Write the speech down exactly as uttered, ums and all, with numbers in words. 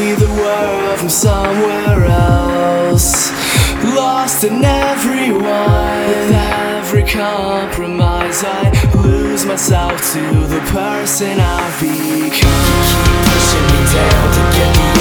see the world from somewhere else, lost in everyone. With every compromise I lose myself to the person I've become. Keep pushing me down to get me